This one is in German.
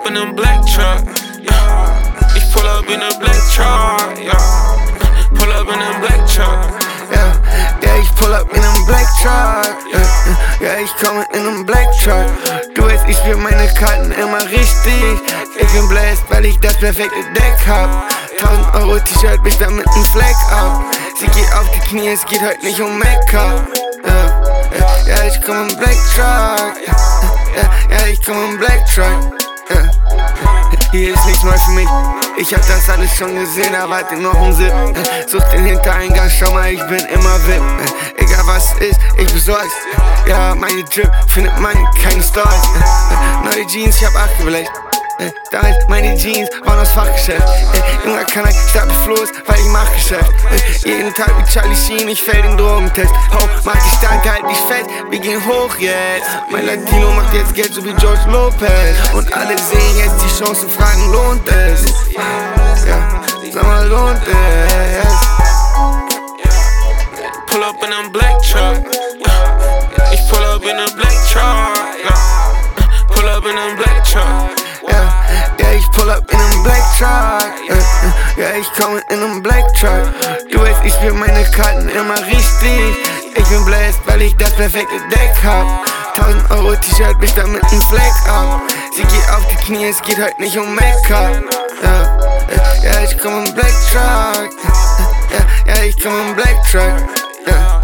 up in a black truck, yeah. Ich pull up in a black truck, yeah. Pull up in a black truck, ja, ich pull up in einem Black Truck, ja, ich komme in einem Black Truck. Du weißt, ich spiel meine Karten immer richtig. Ich bin blessed, weil ich das perfekte Deck hab. 1000 Euro T-Shirt, bis damit ein Fleck ab. Sie geht auf die Knie, es geht heute nicht um Make-up. Ja, ich komm im Black Truck, ja, ich komm im Black Truck. Hier ist nichts neu für mich, ich hab das alles schon gesehen, erwarte noch einen Sip. Such den Hintereingang, schau mal, ich bin immer VIP. Egal was ist, ich besorg's. Ja, meine Drip findet man keine Stores. Neue Jeans, ich hab 8 geblecht. Damals meine Jeans waren aus Fachgeschäft. Junger Kanak, stapel Floß, weil ich mach Geschäft. Jeden Tag wie Charlie Sheen, ich fäll den Drogentest. Ho, mach dich stark, halt dich fett, wir gehen hoch jetzt. Mein Latino macht jetzt Geld, so wie George Lopez. Und alle sehen jetzt die Chance und fragen, lohnt es? Ja, sag mal, lohnt es? pull up in a black truck, yeah. Ich pull up in a black truck, yeah. Pull up in a black truck. Ja, ich pull up in einem Black Truck. Ja, ich komme in einem Black Truck. Du weißt, ich spiel meine Karten immer richtig. Ich bin blessed, weil ich das perfekte Deck hab. 1000 Euro T-Shirt, bis damit ein Fleck ab. Sie geht auf die Knie, es geht heute nicht um Make-up. Ja, ich komme im Black Truck. Ja, ich komme im Black Truck.